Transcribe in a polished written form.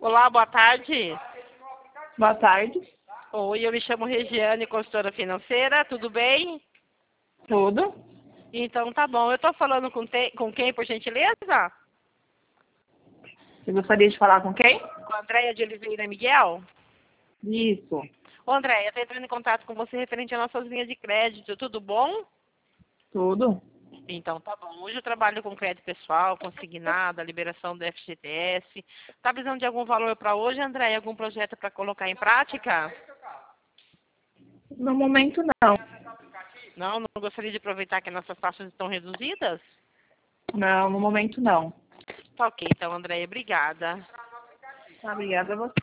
Olá, boa tarde. Boa tarde. Oi, eu me chamo Regiane, consultora financeira, tudo bem? Tudo? Então tá bom. Eu tô falando com quem, por gentileza? Você gostaria de falar com quem? Com a Andréia de Oliveira Miguel? Isso. Ô, Andréia, tô entrando em contato com você referente às nossas linhas de crédito, tudo bom? Tudo? Então tá bom. Hoje eu trabalho com crédito pessoal, consignado, a liberação do FGTS. Tá precisando de algum valor para hoje, Andréia? Algum projeto para colocar em prática? No momento, não. Não gostaria de aproveitar que nossas taxas estão reduzidas? Não, no momento, não. Tá ok, então, Andréia, obrigada. Obrigada a você.